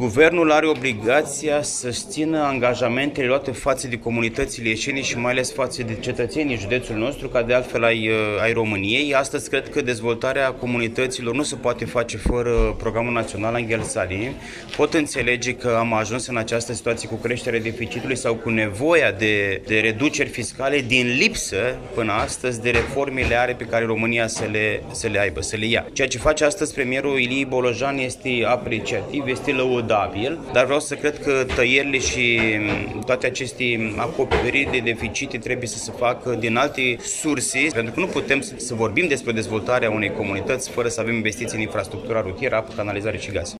Guvernul are obligația să-și țină angajamentele luate față de comunitățile ieșene și mai ales față de cetățenii județului nostru, ca de altfel ai României. Astăzi cred că dezvoltarea comunităților nu se poate face fără Programul Național Angel Salim. Pot înțelege că am ajuns în această situație cu creșterea deficitului sau cu nevoia de reduceri fiscale din lipsă până astăzi de reformele pe care România să le aibă, să le ia. Ceea ce face astăzi premierul Ilie Bolojan este apreciativ, este lăudabil, dar vreau să cred că tăierile și toate aceste acoperiri de deficite trebuie să se facă din alte surse, pentru că nu putem să vorbim despre dezvoltarea unei comunități fără să avem investiții în infrastructura rutieră, apă, canalizare și gaz.